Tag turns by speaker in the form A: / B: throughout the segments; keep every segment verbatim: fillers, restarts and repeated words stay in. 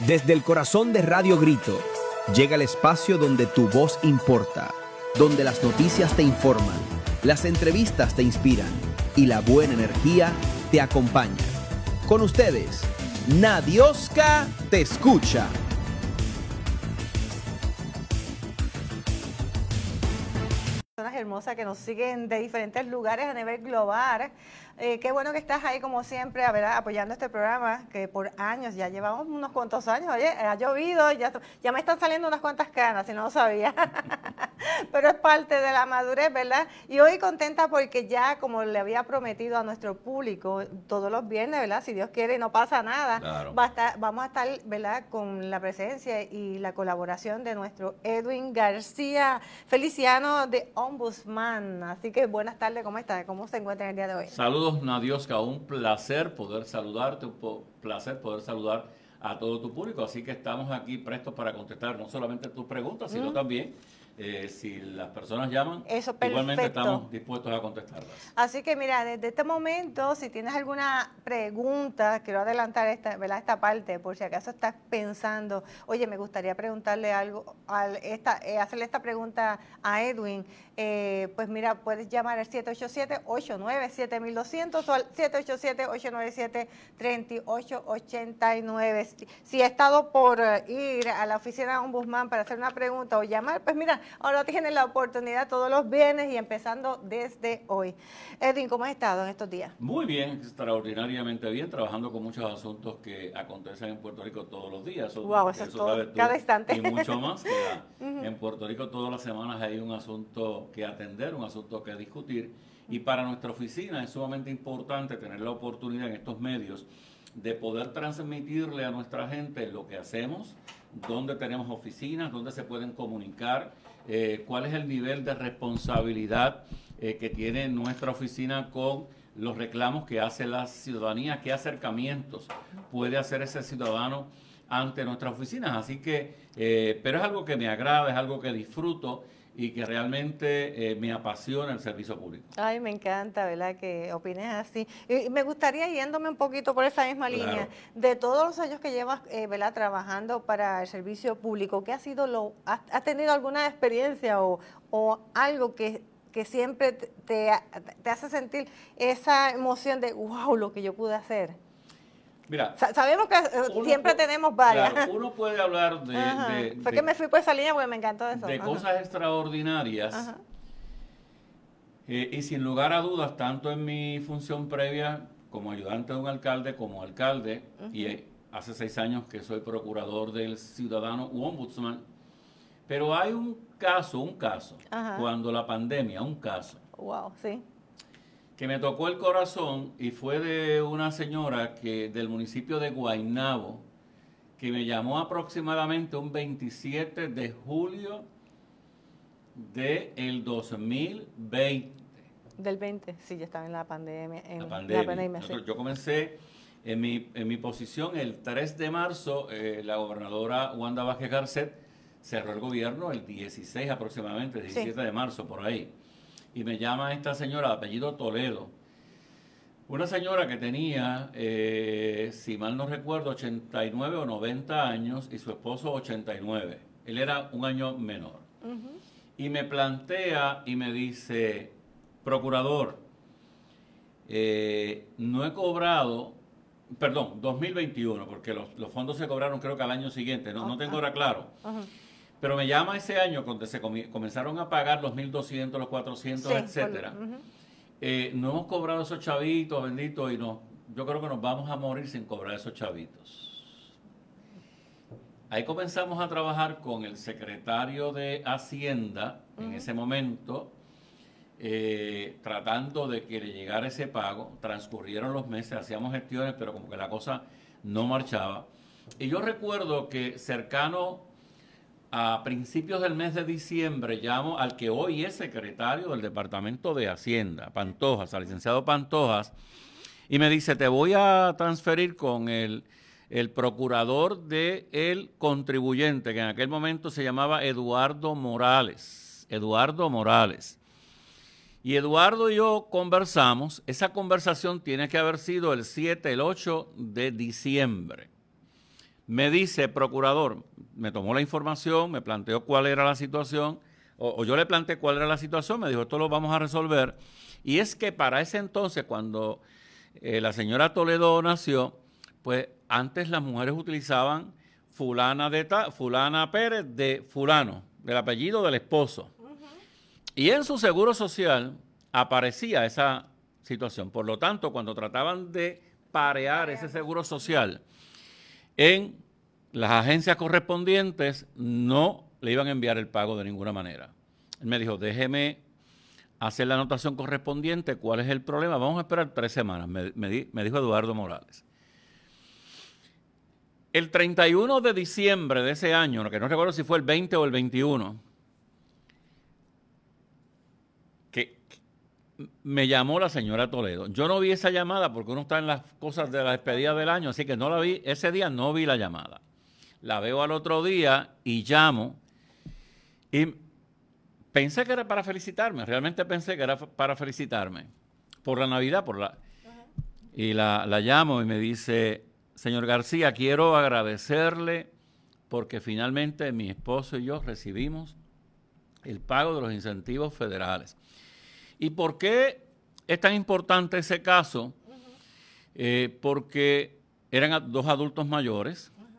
A: Desde el corazón de Radio Grito, llega el espacio donde tu voz importa, donde las noticias te informan, las entrevistas te inspiran y la buena energía te acompaña. Con ustedes, Nadioska te escucha.
B: Personas hermosas que nos siguen de diferentes lugares a nivel global. Eh, qué bueno que estás ahí como siempre, a ver, apoyando este programa que por años, ya llevamos unos cuantos años, oye, ha llovido, ya, ya me están saliendo unas cuantas canas, si no lo sabía, pero es parte de la madurez, ¿verdad? Y hoy contenta porque ya, como le había prometido a nuestro público, todos los viernes, ¿verdad? Si Dios quiere y no pasa nada,
C: Claro.
B: va a estar, vamos a estar, ¿verdad? Con la presencia y la colaboración de nuestro Edwin García Feliciano de Ombudsman. Así que buenas tardes, ¿cómo estás? ¿Cómo se encuentra el día de hoy?
C: Saludos, Nadioska, un placer poder saludarte, un po- placer poder saludar a todo tu público, así que estamos aquí prestos para contestar no solamente tus preguntas, sino
B: Mm.
C: también eh, si las personas llaman,
B: Eso,
C: igualmente
B: perfecto.
C: estamos dispuestos a contestarlas.
B: Así que mira, desde este momento, si tienes alguna pregunta, quiero adelantar esta, ¿verdad? esta parte, por si acaso estás pensando, oye, me gustaría preguntarle algo, al, esta, eh, hacerle esta pregunta a Edwin, eh, pues mira, puedes llamar al siete ocho siete, ocho nueve siete, dos cero cero o al siete ocho siete, ocho nueve siete, tres ocho ocho nueve. Si, si ha estado por eh, ir a la oficina de Ombudsman para hacer una pregunta o llamar, pues mira, ahora tienes la oportunidad todos los viernes y empezando desde hoy. Edwin, ¿cómo has estado en estos días?
C: Muy bien, extraordinariamente bien, trabajando con muchos asuntos que acontecen en Puerto Rico todos los días. Eso,
B: Wow, eso es todo,
C: sabes tú,
B: cada instante.
C: Y mucho más. Que la-
B: Ujú.
C: En Puerto Rico todas las semanas hay un asunto que atender, un asunto que discutir. Y para nuestra oficina es sumamente importante tener la oportunidad en estos medios de poder transmitirle a nuestra gente lo que hacemos, dónde tenemos oficinas, dónde se pueden comunicar, eh, cuál es el nivel de responsabilidad eh, que tiene nuestra oficina con los reclamos que hace la ciudadanía, qué acercamientos puede hacer ese ciudadano ante nuestras oficinas. Así que, eh, pero es algo que me agrada, es algo que disfruto y que realmente eh, me apasiona el servicio público.
B: Ay, me encanta, ¿verdad? Que opines así. Y me gustaría, yéndome un poquito por esa misma
C: Claro.
B: línea, de todos los años que llevas, eh, ¿verdad? Trabajando para el servicio público, ¿qué ha sido lo, has, has tenido alguna experiencia o, o algo que, que siempre te, te, te hace sentir esa emoción de, wow, lo que yo pude hacer?
C: Mira,
B: Sa- Sabemos que eh,
C: uno
B: siempre
C: pu-
B: tenemos varias.
C: claro, uno puede hablar de,
B: Ajá.
C: de-
B: Fue
C: de-
B: que me fui por esa línea porque me encantó eso.
C: de
B: Ajá.
C: cosas extraordinarias.
B: Ajá.
C: Eh, y sin lugar a dudas, tanto en mi función previa como ayudante de un alcalde, como alcalde,
B: Ujú.
C: y eh, hace seis años que soy procurador del ciudadano u ombudsman, pero hay un caso, un caso,
B: Ajá.
C: cuando la pandemia, un caso,
B: Wow, sí.
C: que me tocó el corazón y fue de una señora que del municipio de Guaynabo, que me llamó aproximadamente un veintisiete de julio del dos mil veinte.
B: Del veinte, sí, ya estaba en la pandemia. En
C: La pandemia.
B: La pandemia, sí.
C: Nosotros- yo comencé en mi, en mi posición el tres de marzo, eh, la gobernadora Wanda Vázquez Garcet cerró el gobierno el dieciséis aproximadamente, diecisiete
B: Sí.
C: de marzo, por ahí. Y me llama esta señora de apellido Toledo, una señora que tenía, eh, si mal no recuerdo, ochenta y nueve o noventa años y su esposo ochenta y nueve. Él era un año menor.
B: Ujú.
C: Y me plantea y me dice, procurador, eh, no he cobrado, perdón, dos mil veintiuno, porque los, los fondos se cobraron creo que al año siguiente, no, no tengo ahora claro.
B: Ujú.
C: Pero me llama ese año cuando se comi- comenzaron a pagar los mil doscientos, los cuatrocientos,
B: Sí,
C: etcétera.
B: por- ujú.
C: Eh, no hemos cobrado esos chavitos, bendito, y no, yo creo que nos vamos a morir sin cobrar esos chavitos. Ahí comenzamos a trabajar con el secretario de Hacienda en
B: Ujú.
C: ese momento, eh, tratando de que le llegara ese pago. Transcurrieron los meses, hacíamos gestiones, pero como que la cosa no marchaba. Y yo recuerdo que cercano a principios del mes de diciembre llamo al que hoy es secretario del Departamento de Hacienda, Pantojas, al licenciado Pantojas, y me dice, te voy a transferir con el, el procurador del contribuyente, que en aquel momento se llamaba Eduardo Morales. Eduardo Morales. Y Eduardo y yo conversamos, esa conversación tiene que haber sido el siete, el ocho de diciembre. me dice, procurador, me tomó la información, me planteó cuál era la situación, o, o yo le planteé cuál era la situación, me dijo, esto lo vamos a resolver. Y es que para ese entonces, cuando eh, la señora Toledo nació, pues antes las mujeres utilizaban fulana, de ta, fulana Pérez de fulano, del apellido del esposo. Uh-huh. Y en su seguro social aparecía esa situación. Por lo tanto, cuando trataban de parear ese seguro social en las agencias correspondientes, no le iban a enviar el pago de ninguna manera. Él me dijo, déjeme hacer la anotación correspondiente, ¿cuál es el problema? Vamos a esperar tres semanas, me, me, di, me dijo Eduardo Morales. El treinta y uno de diciembre de ese año, que no recuerdo si fue el veinte o el veintiuno, que, que me llamó la señora Toledo. Yo no vi esa llamada porque uno está en las cosas de la despedida del año, así que no la vi, ese día no vi la llamada. La veo al otro día y llamo y pensé que era para felicitarme, realmente pensé que era para felicitarme por la Navidad, por la uh-huh. y la, la llamo y me dice, señor García, quiero agradecerle porque finalmente mi esposo y yo recibimos el pago de los incentivos federales. ¿Y por qué es tan importante ese caso? Uh-huh. Eh, porque eran dos adultos mayores. Uh-huh.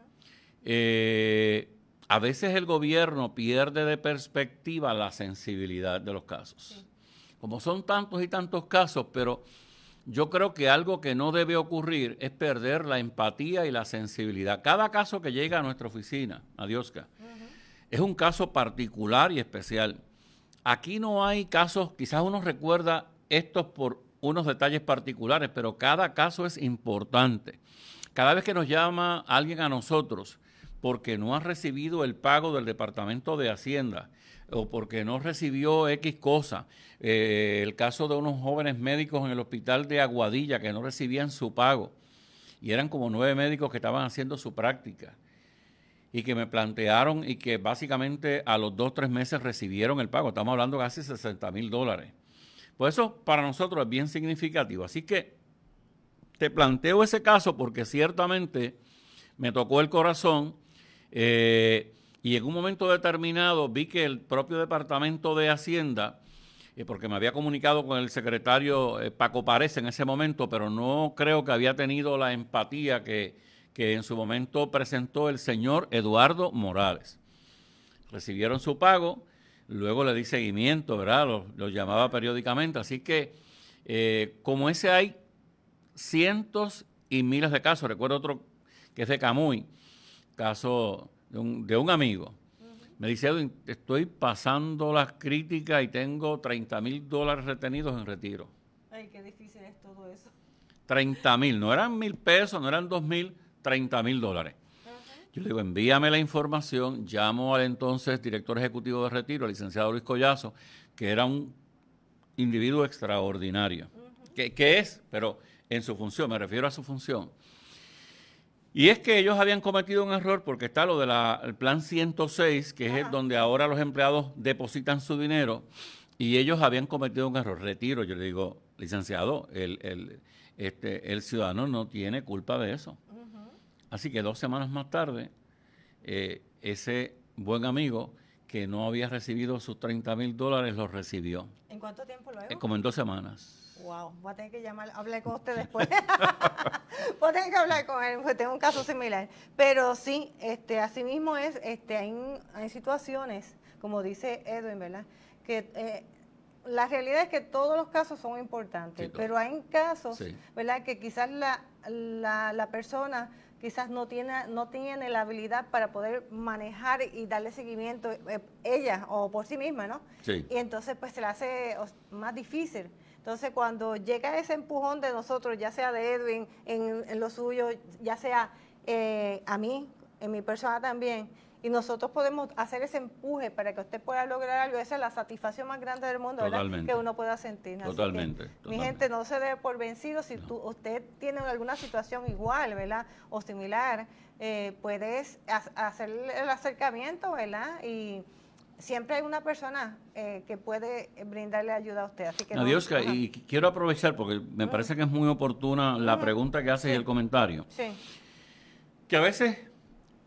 C: Eh, a veces el gobierno pierde de perspectiva la sensibilidad de los casos. Sí. Como son tantos y tantos casos, pero yo creo que algo que no debe ocurrir es perder la empatía y la sensibilidad. Cada caso que llega a nuestra oficina, a Diosca, uh-huh. es un caso particular y especial. Aquí no hay casos, quizás uno recuerda estos por unos detalles particulares, pero cada caso es importante. Cada vez que nos llama alguien a nosotros porque no ha recibido el pago del Departamento de Hacienda o porque no recibió X cosa, eh, el caso de unos jóvenes médicos en el hospital de Aguadilla que no recibían su pago y eran como nueve médicos que estaban haciendo su práctica y que me plantearon y que básicamente a los dos o tres meses recibieron el pago. Estamos hablando de casi sesenta mil dólares. Pues eso para nosotros es bien significativo. Así que te planteo ese caso porque ciertamente me tocó el corazón eh, y en un momento determinado vi que el propio Departamento de Hacienda, eh, porque me había comunicado con el secretario eh, Paco Párez en ese momento, pero no creo que había tenido la empatía que, que en su momento presentó el señor Eduardo Morales. Recibieron su pago, luego le di seguimiento, ¿verdad? Los lo llamaba periódicamente, así que eh, como ese hay cientos y miles de casos. Recuerdo otro que es de Camuy, caso de un, de un amigo. Uh-huh. Me dice, Edwin, estoy pasando las críticas y tengo treinta mil dólares retenidos en retiro.
B: Ay, qué difícil es todo eso.
C: treinta mil, no eran mil pesos, no eran dos mil, treinta mil dólares. Uh-huh. Yo le digo, envíame la información, llamo al entonces director ejecutivo de retiro, el licenciado Luis Collazo, que era un individuo extraordinario. Uh-huh. que, que es, pero en su función, me refiero a su función. Y es que ellos habían cometido un error porque está lo del plan ciento seis, que Ajá. es donde ahora los empleados depositan su dinero, y ellos habían cometido un error. Retiro, yo le digo, licenciado, el, el, este, el ciudadano no tiene culpa de eso. Uh-huh. Así que dos semanas más tarde, eh, ese buen amigo que no había recibido sus treinta mil dólares, los recibió.
B: ¿En cuánto tiempo luego?
C: Eh, como en dos semanas.
B: Wow, voy a tener que llamar, hablar con usted después. Voy a tener que hablar con él, porque tengo un caso similar. Pero sí, este, así mismo es, este, hay, hay situaciones, como dice Edwin, ¿verdad? Que eh, la realidad es que todos los casos son importantes, sí, pero hay casos, sí. ¿verdad? Que quizás la, la, la persona quizás no tiene, no tiene la habilidad para poder manejar y darle seguimiento eh, ella o por sí misma, ¿no? Sí. Y entonces pues se le hace más difícil. Entonces, cuando llega ese empujón de nosotros, ya sea de Edwin en, en lo suyo, ya sea eh, a mí, en mi persona también, y nosotros podemos hacer ese empuje para que usted pueda lograr algo, esa es la satisfacción más grande del mundo, ¿verdad? Que uno pueda sentir.
C: Totalmente,
B: que,
C: totalmente.
B: Mi gente, no se dé por vencido. Si no. tú, usted tiene alguna situación igual, ¿verdad? O similar, eh, puedes hacer el acercamiento, ¿verdad? Y siempre hay una persona eh, que puede brindarle ayuda a usted. Así que
C: Adiós,
B: no,
C: y quiero aprovechar porque me uh-huh. parece que es muy oportuna la uh-huh. pregunta que haces sí. y el comentario.
B: Sí.
C: Que a veces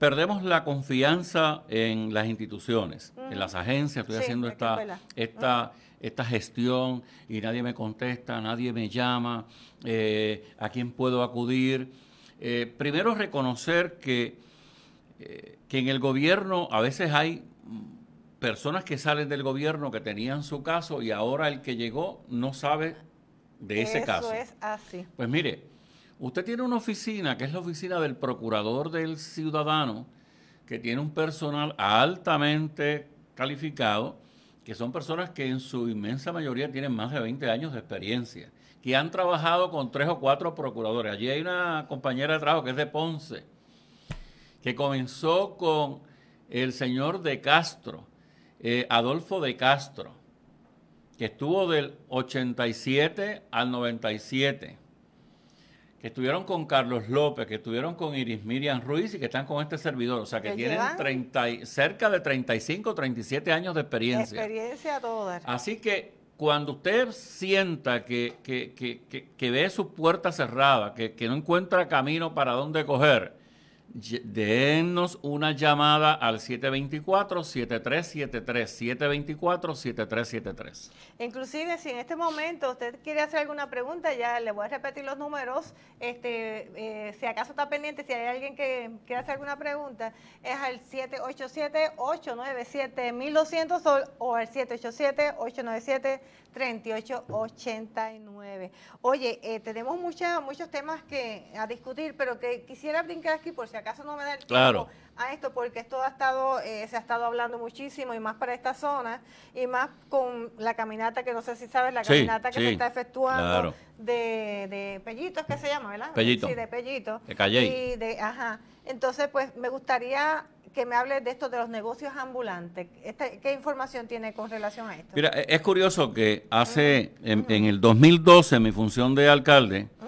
C: perdemos la confianza en las instituciones, uh-huh. en las agencias. Estoy
B: sí,
C: haciendo esta, esta, uh-huh. esta gestión y nadie me contesta, nadie me llama, eh, ¿a quién puedo acudir? Eh, primero reconocer que, eh, que en el gobierno a veces hay personas que salen del gobierno que tenían su caso y ahora el que llegó no sabe de ese
B: Eso
C: caso.
B: Eso es así.
C: Pues mire, usted tiene una oficina, que es la oficina del Procurador del Ciudadano, que tiene un personal altamente calificado, que son personas que en su inmensa mayoría tienen más de veinte años de experiencia, que han trabajado con tres o cuatro procuradores. Allí hay una compañera de trabajo que es de Ponce, que comenzó con el señor de Castro, eh, Adolfo de Castro, que estuvo del ochenta y siete al noventa y siete, que estuvieron con Carlos López, que estuvieron con Iris Miriam Ruiz y que están con este servidor. O sea, que tienen treinta, cerca de treinta y cinco, treinta y siete años de experiencia.
B: Experiencia toda.
C: Así que cuando usted sienta que, que, que, que, que ve su puerta cerrada, que, que no encuentra camino para dónde coger, denos una llamada al siete dos cuatro, siete tres siete tres, siete dos cuatro, siete tres siete tres.
B: Inclusive, si en este momento usted quiere hacer alguna pregunta, ya le voy a repetir los números, este, eh, si acaso está pendiente, si hay alguien que quiere hacer alguna pregunta, es al siete ocho siete, ocho nueve siete, mil doscientos o, o al siete ocho siete, ocho nueve siete, tres ocho ocho nueve. Oye, eh, tenemos mucha, muchos temas que a discutir, pero que quisiera brincar aquí por si acaso no me da el tiempo
C: claro.
B: a esto, porque esto ha estado, eh, se ha estado hablando muchísimo y más para esta zona y más con la caminata, que no sé si sabes, la
C: sí,
B: caminata que
C: sí,
B: se está efectuando
C: claro.
B: de, de Pellitos, que se llama, ¿verdad?
C: Pellito.
B: Sí, de Pellito.
C: De Calley.
B: Y de, ajá. Entonces, pues me gustaría que me hables de esto de los negocios ambulantes. Este, ¿Qué información tiene con relación a esto?
C: Mira, es curioso que hace, uh-huh. en, en el dos mil doce, en mi función de alcalde, uh-huh.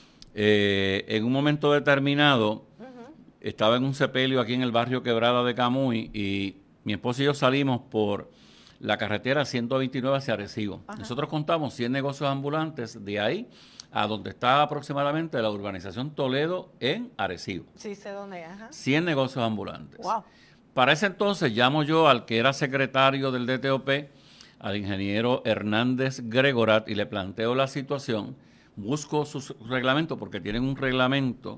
C: eh, en un momento determinado, uh-huh. estaba en un sepelio aquí en el barrio Quebrada de Camuy y mi esposa y yo salimos por la carretera ciento veintinueve hacia Arecibo. Uh-huh. Nosotros contamos cien negocios ambulantes de ahí a donde está aproximadamente la urbanización Toledo en Arecibo.
B: Sí, sé dónde es. Ajá.
C: cien negocios ambulantes.
B: Wow.
C: Para ese entonces llamo yo al que era secretario del D T O P, al ingeniero Hernández Gregorat, y le planteo la situación. Busco su reglamento, porque tienen un reglamento,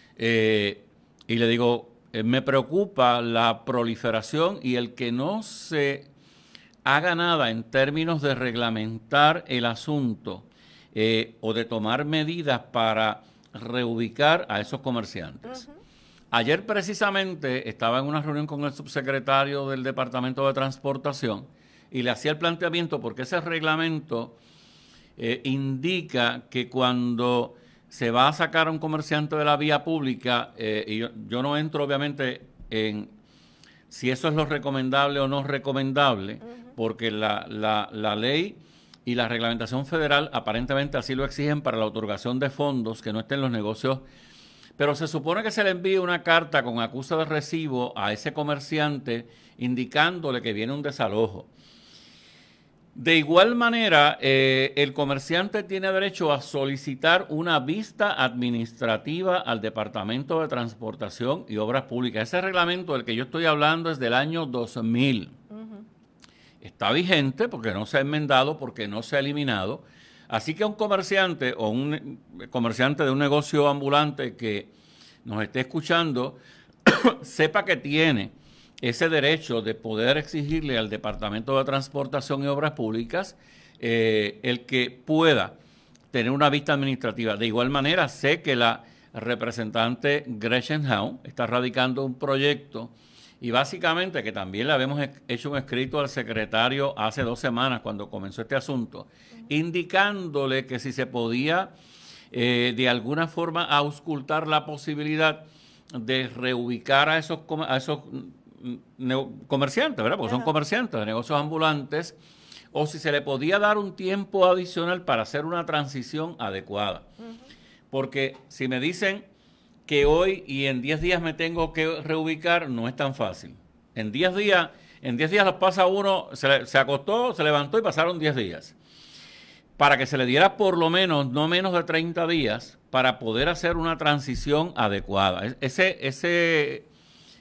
C: eh, y le digo, eh, me preocupa la proliferación y el que no se haga nada en términos de reglamentar el asunto, Eh, o de tomar medidas para reubicar a esos comerciantes. Uh-huh. Ayer precisamente estaba en una reunión con el subsecretario del Departamento de Transportación y le hacía el planteamiento porque ese reglamento eh, indica que cuando se va a sacar a un comerciante de la vía pública, eh, y yo, yo no entro obviamente en si eso es lo recomendable o no recomendable, uh-huh. porque la, la, la ley y la reglamentación federal aparentemente así lo exigen para la otorgación de fondos que no estén en los negocios, pero se supone que se le envíe una carta con acusa de recibo a ese comerciante indicándole que viene un desalojo. De igual manera, eh, el comerciante tiene derecho a solicitar una vista administrativa al Departamento de Transportación y Obras Públicas. Ese reglamento del que yo estoy hablando es del año dos mil. Está vigente porque no se ha enmendado, porque no se ha eliminado. Así que un comerciante o un comerciante de un negocio ambulante que nos esté escuchando, sepa que tiene ese derecho de poder exigirle al Departamento de Transportación y Obras Públicas eh, el que pueda tener una vista administrativa. De igual manera, sé que la representante Gretchen Howe está radicando un proyecto y básicamente, que también le habíamos hecho un escrito al secretario hace dos semanas cuando comenzó este asunto, uh-huh. indicándole que si se podía eh, de alguna forma auscultar la posibilidad de reubicar a esos, a esos comerciantes, ¿verdad? Porque uh-huh. son comerciantes de negocios ambulantes, o si se le podía dar un tiempo adicional para hacer una transición adecuada. Uh-huh. Porque si me dicen que hoy y en diez días me tengo que reubicar, no es tan fácil. En diez días, en diez días los pasa uno, se, se acostó, se levantó y pasaron diez días. Para que se le diera por lo menos, no menos de treinta días, para poder hacer una transición adecuada. Ese, ese,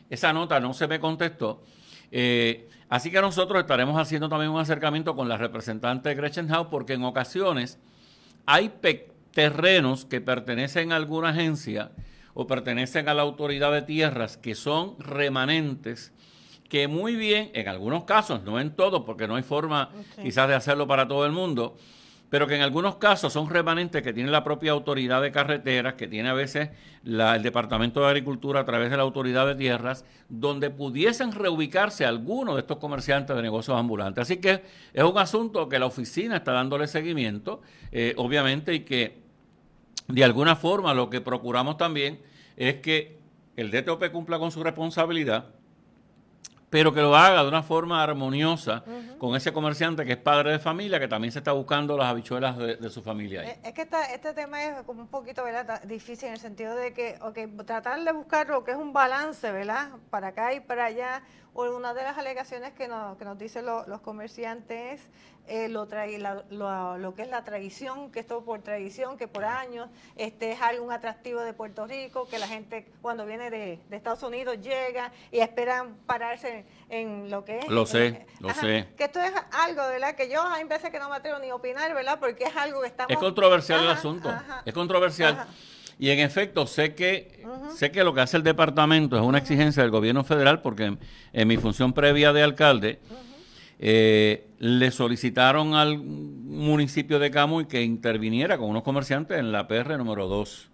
C: esa nota no se me contestó. Eh, así que nosotros estaremos haciendo también un acercamiento con la representante de Gretchen House, porque en ocasiones hay pe- terrenos que pertenecen a alguna agencia o pertenecen a la autoridad de tierras que son remanentes, que muy bien, en algunos casos, no en todos, porque no hay forma sí. quizás de hacerlo para todo el mundo, pero que en algunos casos son remanentes que tiene la propia autoridad de carreteras, que tiene a veces la, el Departamento de Agricultura a través de la autoridad de tierras, donde pudiesen reubicarse algunos de estos comerciantes de negocios ambulantes. Así que es un asunto que la oficina está dándole seguimiento, eh, obviamente, y que de alguna forma lo que procuramos también es que el D T O P cumpla con su responsabilidad, pero que lo haga de una forma armoniosa uh-huh. con ese comerciante que es padre de familia, que también se está buscando las habichuelas de, de su familia ahí.
B: Es que esta, este tema es como un poquito, ¿verdad?, difícil en el sentido de que, okay, tratar de buscar lo que es un balance, ¿verdad?, para acá y para allá. Una de las alegaciones que nos, que nos dicen lo, los comerciantes eh, lo, tra la, lo, lo que es la tradición, que esto por tradición, que por años este es algo atractivo de Puerto Rico, que la gente cuando viene de, de Estados Unidos llega y esperan pararse en, en lo que es.
C: Lo sé,
B: en,
C: lo
B: ajá,
C: sé.
B: Que esto es algo, ¿verdad?, que yo hay veces que no me atrevo ni a opinar, ¿verdad?, porque es algo que estamos...
C: Es controversial
B: ajá,
C: el asunto,
B: ajá,
C: es controversial.
B: Ajá.
C: Y en efecto, sé que
B: uh-huh.
C: sé que lo que hace el departamento es una uh-huh. exigencia del gobierno federal, porque en, en mi función previa de alcalde, uh-huh. eh, le solicitaron al municipio de Camuy que interviniera con unos comerciantes en la P R número dos.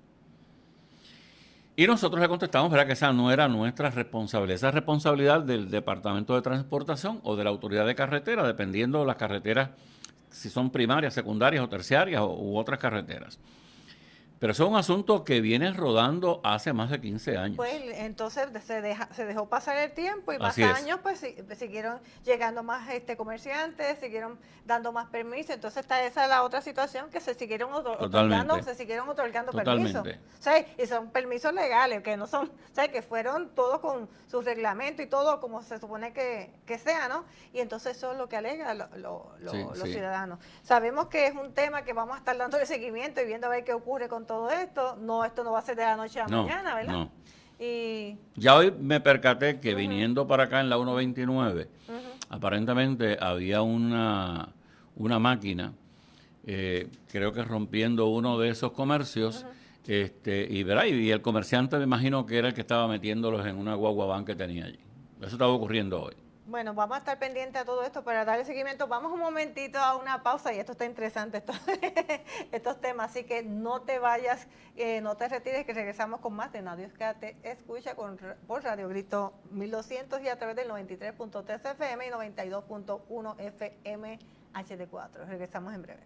C: Y nosotros le contestamos, ¿verdad?, que esa no era nuestra responsabilidad, esa es responsabilidad del Departamento de Transportación o de la Autoridad de Carretera, dependiendo de las carreteras, si son primarias, secundarias o terciarias o, u otras carreteras. Pero eso es un asunto que viene rodando hace más de quince años.
B: Pues entonces se, deja, se dejó pasar el tiempo y más
C: Así
B: años pues si, siguieron llegando más este comerciantes, siguieron dando más permisos. Entonces está esa la otra situación, que se siguieron otorgando, se siguieron otorgando permisos. O sea, y son permisos legales, que no son, o sea, que fueron todos con su reglamento y todo como se supone que, que sea, ¿no? Y entonces eso es lo que alega lo, lo, lo, sí, los sí. ciudadanos. Sabemos que es un tema que vamos a estar dándole seguimiento y viendo a ver qué ocurre con todo esto. No, esto no va a ser de la noche a la
C: no,
B: mañana, ¿verdad?
C: No.
B: Y...
C: Ya hoy me percaté que uh-huh. viniendo para acá en la uno veintinueve, uh-huh. aparentemente había una, una máquina, eh, creo que rompiendo uno de esos comercios, uh-huh. este y, ¿verdad? y el comerciante me imagino que era el que estaba metiéndolos en una guaguabán que tenía allí. Eso estaba ocurriendo hoy.
B: Bueno, vamos a estar pendientes a todo esto para darle seguimiento. Vamos un momentito a una pausa y esto está interesante, esto, estos temas, así que no te vayas, eh, no te retires, que regresamos con más de Nadie te escucha con, por Radio Grito mil doscientos y a través del noventa y tres punto tres F M y noventa y dos punto uno F M H D cuatro. Regresamos en breve.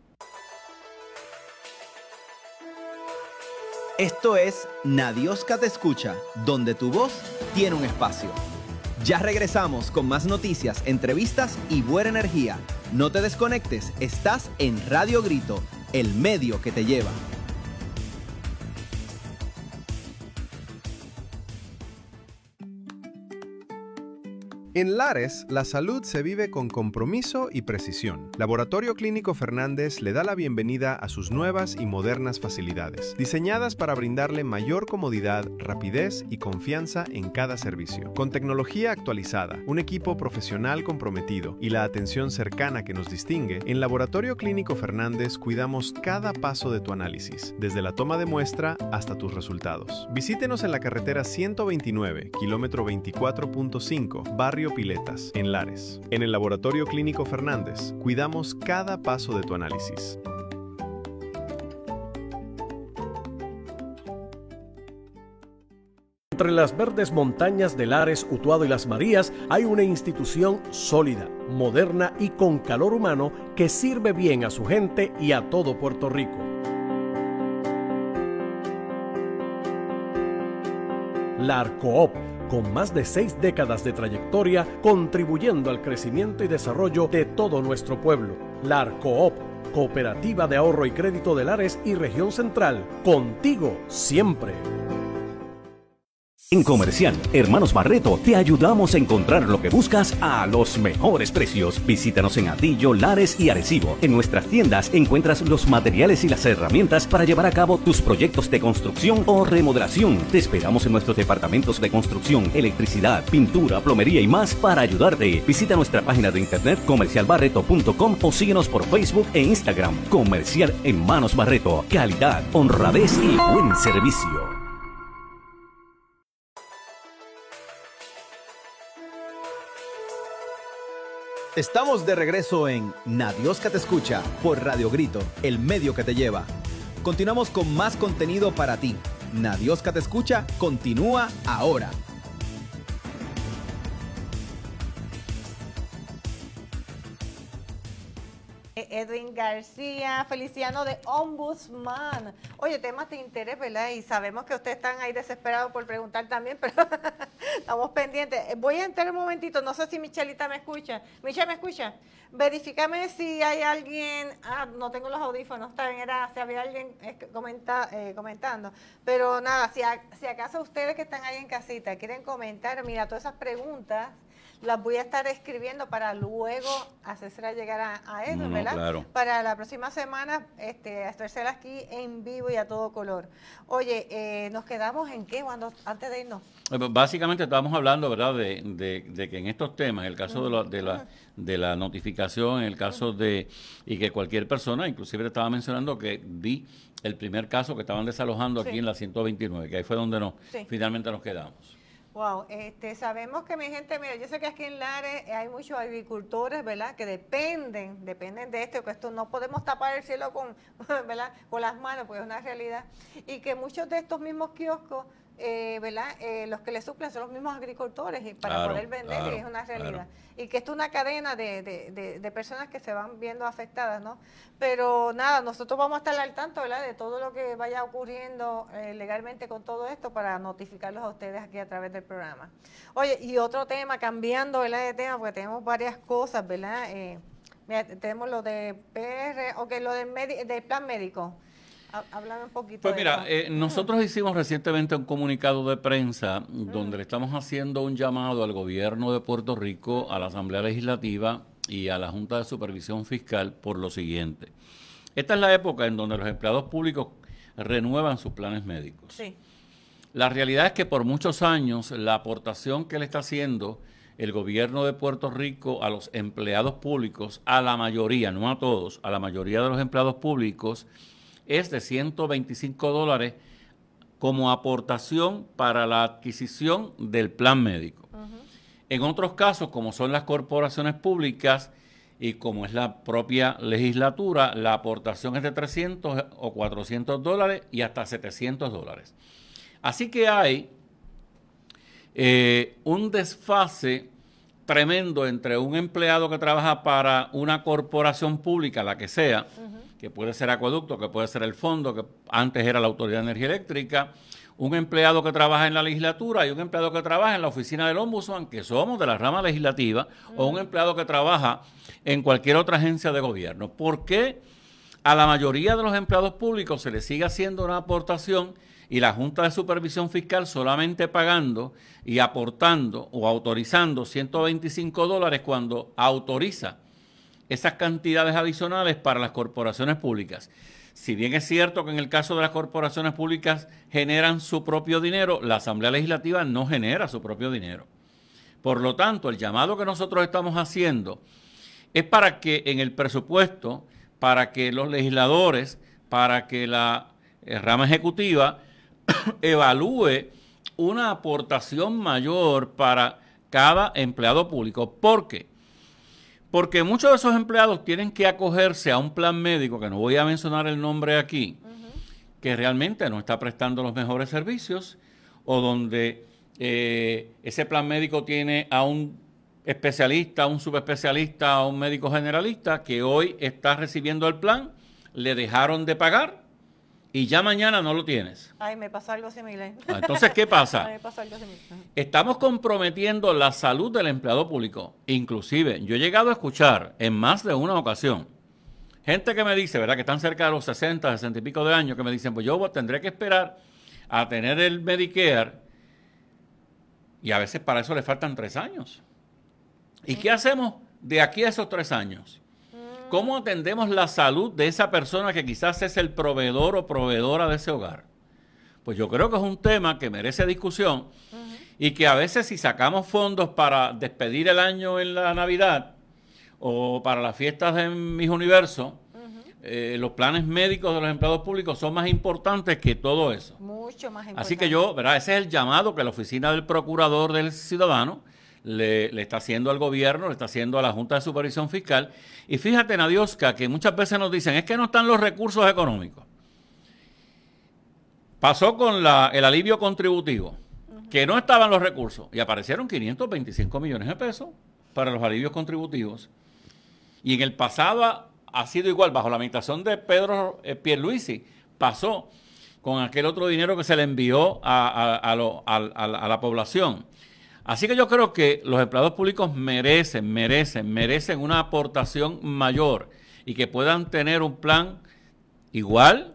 A: Esto es Nadioska te escucha, donde tu voz tiene un espacio. Ya regresamos con más noticias, entrevistas y buena energía. No te desconectes, estás en Radio Grito, el medio que te lleva.
D: En Lares, la salud se vive con compromiso y precisión. Laboratorio Clínico Fernández le da la bienvenida a sus nuevas y modernas facilidades, diseñadas para brindarle mayor comodidad, rapidez y confianza en cada servicio. Con tecnología actualizada, un equipo profesional comprometido y la atención cercana que nos distingue, en Laboratorio Clínico Fernández cuidamos cada paso de tu análisis, desde la toma de muestra hasta tus resultados. Visítenos en la carretera ciento veintinueve, kilómetro veinticuatro punto cinco, barrio Piletas, en Lares. En el Laboratorio Clínico Fernández, cuidamos cada paso de tu análisis.
E: Entre las verdes montañas de Lares, Utuado y Las Marías hay una institución sólida, moderna y con calor humano que sirve bien a su gente y a todo Puerto Rico. La Arcoop, con más de seis décadas de trayectoria, contribuyendo al crecimiento y desarrollo de todo nuestro pueblo. La Arcoop, Cooperativa de Ahorro y Crédito de Lares y Región Central, contigo siempre.
F: En Comercial Hermanos Barreto te ayudamos a encontrar lo que buscas a los mejores precios. Visítanos en Atillo, Lares y Arecibo. En nuestras tiendas encuentras los materiales y las herramientas para llevar a cabo tus proyectos de construcción o remodelación. Te esperamos en nuestros departamentos de construcción, electricidad, pintura, plomería y más para ayudarte. Visita nuestra página de internet comercial barreto punto com o síguenos por Facebook e Instagram. Comercial Hermanos Barreto. Calidad, honradez y buen servicio.
A: Estamos de regreso en Nadioska te escucha por Radio Grito, el medio que te lleva. Continuamos con más contenido para ti. Nadioska te escucha continúa ahora.
B: Edwin García, Feliciano de Ombudsman. Oye, temas de interés, ¿verdad? Y sabemos que ustedes están ahí desesperados por preguntar también, pero estamos pendientes. Voy a entrar un momentito, no sé si Michelita me escucha. Michelle, ¿me escucha? Verifícame si hay alguien, ah, no tengo los audífonos, está bien, era si había alguien comenta, eh, comentando. Pero nada, si, a, si acaso ustedes que están ahí en casita quieren comentar, mira, todas esas preguntas las voy a estar escribiendo para luego hacérselas llegar a, a Edwin, no, no, ¿verdad? Claro. Para la próxima semana, este, hacérselas aquí en vivo y a todo color. Oye, eh, ¿nos quedamos en qué cuando antes de irnos?
C: Básicamente estábamos hablando, ¿verdad?, de, de, de que en estos temas, en el caso uh-huh. de, la, de, la, de la notificación, en el caso uh-huh. de, y que cualquier persona, inclusive le estaba mencionando que vi el primer caso que estaban desalojando sí. aquí en la ciento veintinueve, que ahí fue donde nos, sí. finalmente nos quedamos.
B: Wow, este, sabemos que mi gente, mira, yo sé que aquí en Lares hay muchos agricultores, ¿verdad?, que dependen, dependen de esto, que esto no podemos tapar el cielo con, ¿verdad?, con las manos, porque es una realidad, y que muchos de estos mismos kioscos, eh, ¿verdad?, eh, los que le suplen son los mismos agricultores y para
C: claro,
B: poder vender,
C: claro,
B: y es una realidad.
C: Claro.
B: Y que esto es una cadena de, de, de, de personas que se van viendo afectadas, ¿no? Pero nada, nosotros vamos a estar al tanto, ¿verdad?, de todo lo que vaya ocurriendo eh, legalmente con todo esto para notificarlos a ustedes aquí a través del programa. Oye, y otro tema, cambiando, ¿verdad?, de tema, porque tenemos varias cosas, ¿verdad? Eh, mira, tenemos lo de P R, ok, lo del, del plan médico. Háblame un poquito.
C: Pues
B: de
C: mira, eh, nosotros
B: uh-huh.
C: hicimos recientemente un comunicado de prensa uh-huh. donde le estamos haciendo un llamado al gobierno de Puerto Rico, a la Asamblea Legislativa y a la Junta de Supervisión Fiscal por lo siguiente. Esta es la época en donde los empleados públicos renuevan sus planes médicos.
B: Sí.
C: La realidad es que por muchos años la aportación que le está haciendo el gobierno de Puerto Rico a los empleados públicos, a la mayoría, no a todos, a la mayoría de los empleados públicos, es de ciento veinticinco dólares como aportación para la adquisición del plan médico. Uh-huh. En otros casos, como son las corporaciones públicas y como es la propia legislatura, la aportación es de trescientos o cuatrocientos dólares y hasta setecientos dólares. Así que hay eh, un desfase tremendo entre un empleado que trabaja para una corporación pública, la que sea, uh-huh. que puede ser Acueducto, que puede ser el Fondo, que antes era la Autoridad de Energía Eléctrica, un empleado que trabaja en la legislatura y un empleado que trabaja en la oficina del Ombudsman, que somos de la rama legislativa, uh-huh. o un empleado que trabaja en cualquier otra agencia de gobierno. ¿Por qué a la mayoría de los empleados públicos se les sigue haciendo una aportación y la Junta de Supervisión Fiscal solamente pagando y aportando o autorizando ciento veinticinco dólares cuando autoriza esas cantidades adicionales para las corporaciones públicas? Si bien es cierto que en el caso de las corporaciones públicas generan su propio dinero, la Asamblea Legislativa no genera su propio dinero. Por lo tanto, el llamado que nosotros estamos haciendo es para que en el presupuesto, para que los legisladores, para que la eh, rama ejecutiva evalúe una aportación mayor para cada empleado público. ¿Por qué? Porque muchos de esos empleados tienen que acogerse a un plan médico, que no voy a mencionar el nombre aquí, uh-huh. que realmente no está prestando los mejores servicios, o donde eh, ese plan médico tiene a un especialista, a un subespecialista, a un médico generalista, que hoy está recibiendo el plan, le dejaron de pagar, y ya mañana no lo tienes.
B: Ay, me pasó algo similar.
C: Entonces, ¿qué pasa?
B: Ay, me pasó algo similar.
C: Estamos comprometiendo la salud del empleado público. Inclusive, yo he llegado a escuchar en más de una ocasión gente que me dice, ¿verdad?, que están cerca de los sesenta, sesenta y pico de años, que me dicen, pues yo tendré que esperar a tener el Medicare Y a veces para eso le faltan tres años. ¿Y qué hacemos de aquí a esos tres años? ¿Cómo atendemos la salud de esa persona que quizás es el proveedor o proveedora de ese hogar? Pues yo creo que es un tema que merece discusión uh-huh. y que a veces si sacamos fondos para despedir el año en la Navidad o para las fiestas de Mis Universo, uh-huh. eh, los planes médicos de los empleados públicos son más importantes que todo eso.
B: Mucho más importante.
C: Así que yo, ¿verdad? Ese es el llamado que la Oficina del Procurador del Ciudadano Le, le está haciendo al gobierno, le está haciendo a la Junta de Supervisión Fiscal. Y fíjate, Nadioska, que muchas veces nos dicen, es que no están los recursos económicos. Pasó con la, el alivio contributivo, uh-huh. que no estaban los recursos, y aparecieron quinientos veinticinco millones de pesos para los alivios contributivos. Y en el pasado ha, ha sido igual, bajo la administración de Pedro eh, Pierluisi, pasó con aquel otro dinero que se le envió a, a, a, lo, a, a, a la población. Así que yo creo que los empleados públicos merecen, merecen, merecen una aportación mayor y que puedan tener un plan igual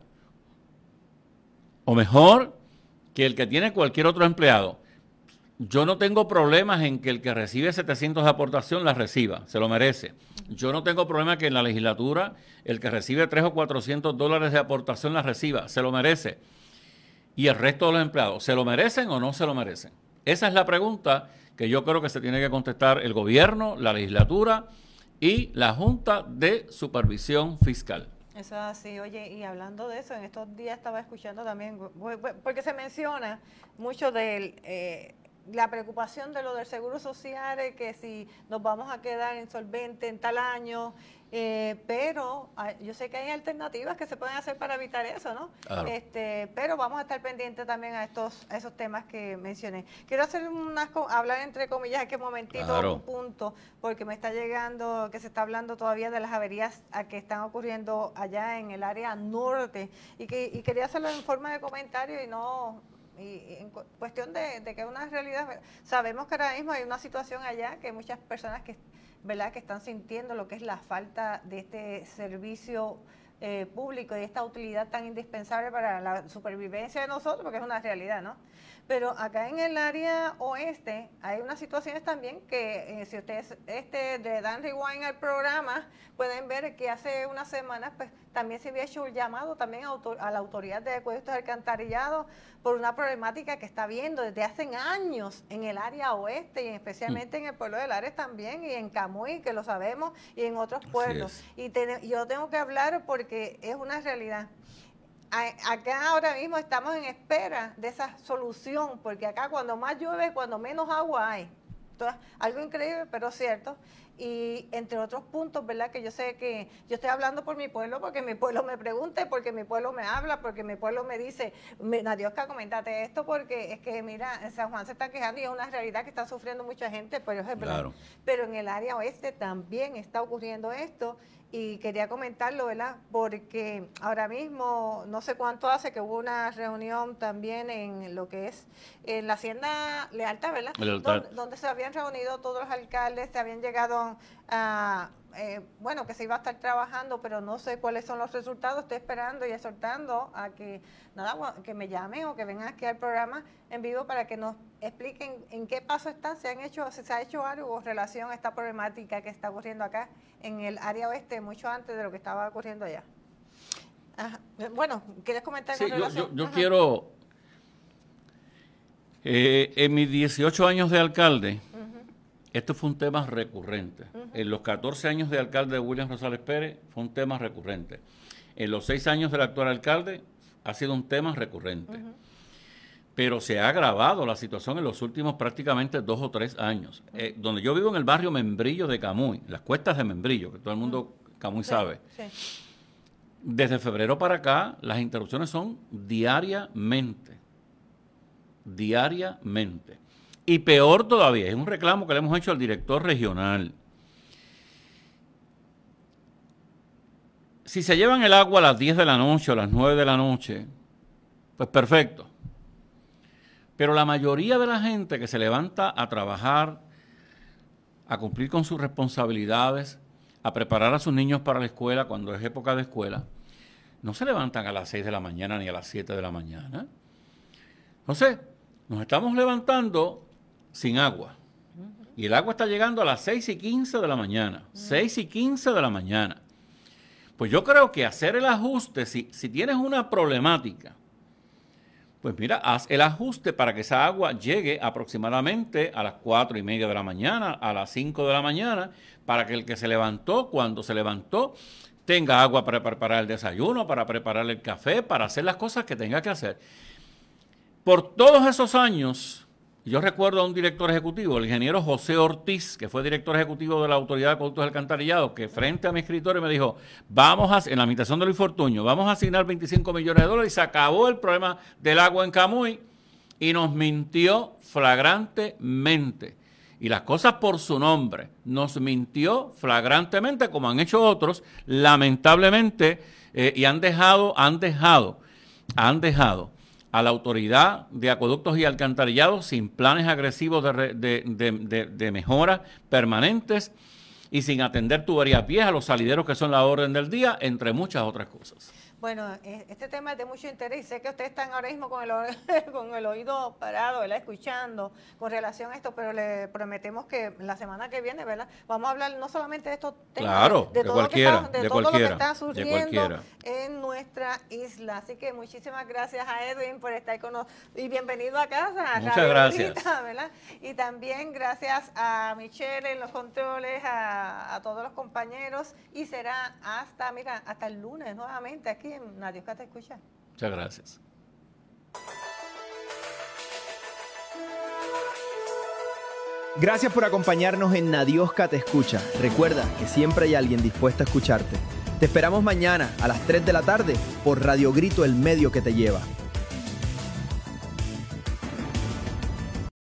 C: o mejor que el que tiene cualquier otro empleado. Yo no tengo problemas en que el que recibe setecientos de aportación la reciba, se lo merece. Yo no tengo problema que en la legislatura el que recibe tres o cuatrocientos dólares de aportación la reciba, se lo merece. Y el resto de los empleados, ¿se lo merecen o no se lo merecen? Esa es la pregunta que yo creo que se tiene que contestar el gobierno, la legislatura y la Junta de Supervisión Fiscal.
B: Eso es así. Oye, y hablando de eso, en estos días estaba escuchando también, porque se menciona mucho de eh, la preocupación de lo del Seguro Social, que si nos vamos a quedar insolventes en tal año, eh, pero yo sé que hay alternativas que se pueden hacer para evitar eso, ¿no? Claro. Este, pero vamos a estar pendientes también a estos a esos temas que mencioné. Quiero hacer unas hablar entre comillas aquí un momentito, claro. un punto, porque me está llegando, que se está hablando todavía de las averías que están ocurriendo allá en el área norte, y que y quería hacerlo en forma de comentario y no... Y en cuestión de, de que es una realidad, sabemos que ahora mismo hay una situación allá que hay muchas personas que, ¿verdad?, que están sintiendo lo que es la falta de este servicio eh, público y esta utilidad tan indispensable para la supervivencia de nosotros, porque es una realidad, ¿no? Pero acá en el área oeste hay unas situaciones también que eh, si ustedes este, le dan rewind al programa, pueden ver que hace unas semanas pues también se había hecho un llamado también a, autor, a la Autoridad de Acueductos y Alcantarillados por una problemática que está viendo desde hace años en el área oeste y especialmente mm. en el pueblo de Lares también y en Camuy, que lo sabemos, y en otros pueblos. Y te, yo tengo que hablar porque es una realidad. Acá ahora mismo estamos en espera de esa solución, porque acá cuando más llueve, cuando menos agua hay. Entonces, algo increíble, pero cierto. Y entre otros puntos, ¿verdad? Que yo sé que yo estoy hablando por mi pueblo, porque mi pueblo me pregunte, porque mi pueblo me habla, porque mi pueblo me dice, Nadioska, coméntate esto, porque es que, mira, en San Juan se está quejando y es una realidad que está sufriendo mucha gente, pero es verdad. Claro. Pero en el área oeste también está ocurriendo esto. Y quería comentarlo, ¿verdad? Porque ahora mismo, no sé cuánto hace que hubo una reunión también en lo que es en la Hacienda Lealtad, ¿verdad? Lealtad. Donde, donde se habían reunido todos los alcaldes, se habían llegado a, eh, bueno, que se iba a estar trabajando, pero no sé cuáles son los resultados. Estoy esperando y exhortando a que, nada, que me llamen o que vengan aquí al programa en vivo para que nos expliquen en qué paso están, si han hecho, si se ha hecho algo en relación a esta problemática que está ocurriendo acá en el área oeste, mucho antes de lo que estaba ocurriendo allá. Ajá. Bueno, ¿quieres comentar
C: sí,
B: con relación?
C: Yo, yo, yo quiero, eh, en mis dieciocho años de alcalde, uh-huh. esto fue un tema recurrente. Uh-huh. En los catorce años de alcalde de William Rosales Pérez fue un tema recurrente. En los seis años del actual alcalde ha sido un tema recurrente. Uh-huh. Pero se ha agravado la situación en los últimos prácticamente dos o tres años. Eh, donde yo vivo en el barrio Membrillo de Camuy, las cuestas de Membrillo, que todo el mundo Camuy sí, sabe. Sí. Desde febrero para acá, las interrupciones son diariamente. Diariamente. Y peor todavía, es un reclamo que le hemos hecho al director regional. Si se llevan el agua a las diez de la noche o a las nueve de la noche, pues perfecto. Pero la mayoría de la gente que se levanta a trabajar, a cumplir con sus responsabilidades, a preparar a sus niños para la escuela cuando es época de escuela, no se levantan a las seis de la mañana ni a las siete de la mañana. Entonces, nos estamos levantando sin agua. Y el agua está llegando a las seis y quince de la mañana. seis y quince de la mañana. Pues yo creo que hacer el ajuste, si, si tienes una problemática, pues mira, haz el ajuste para que esa agua llegue aproximadamente a las cuatro y media de la mañana, a las cinco de la mañana, para que el que se levantó, cuando se levantó, tenga agua para preparar el desayuno, para preparar el café, para hacer las cosas que tenga que hacer. Por todos esos años, yo recuerdo a un director ejecutivo, el ingeniero José Ortiz, que fue director ejecutivo de la Autoridad de Acueductos y Alcantarillados, que frente a mi escritorio me dijo, vamos a, en la administración de Luis Fortuño, vamos a asignar veinticinco millones de dólares y se acabó el problema del agua en Camuy, y nos mintió flagrantemente. Y las cosas por su nombre, nos mintió flagrantemente, como han hecho otros, lamentablemente, eh, y han dejado, han dejado, han dejado a la Autoridad de Acueductos y Alcantarillados sin planes agresivos de, de, de, de, de mejoras permanentes y sin atender tuberías viejas, los salideros que son la orden del día, entre muchas otras cosas.
B: Bueno, este tema es de mucho interés y sé que ustedes están ahora mismo con el, con el oído parado, ¿verdad? Escuchando con relación a esto, pero le prometemos que la semana que viene, ¿verdad? Vamos a hablar no solamente de estos temas,
C: claro,
B: de,
C: de,
B: todo
C: cualquiera,
B: lo que está, de,
C: de
B: todo
C: cualquiera,
B: lo que está surgiendo
C: de
B: en nuestra isla. Así que muchísimas gracias a Edwin por estar con nosotros y bienvenido a casa. A
C: Muchas
B: Radio
C: gracias.
B: Grita, ¿verdad? Y también gracias a Michelle en los controles, a, a todos los compañeros y será hasta, mira, hasta el lunes nuevamente aquí en Nadie Te Escucha.
C: Muchas gracias.
A: Gracias por acompañarnos en Nadiosca Te Escucha. Recuerda que siempre hay alguien dispuesto a escucharte. Te esperamos mañana a las tres de la tarde por Radio Grito, el medio que te lleva.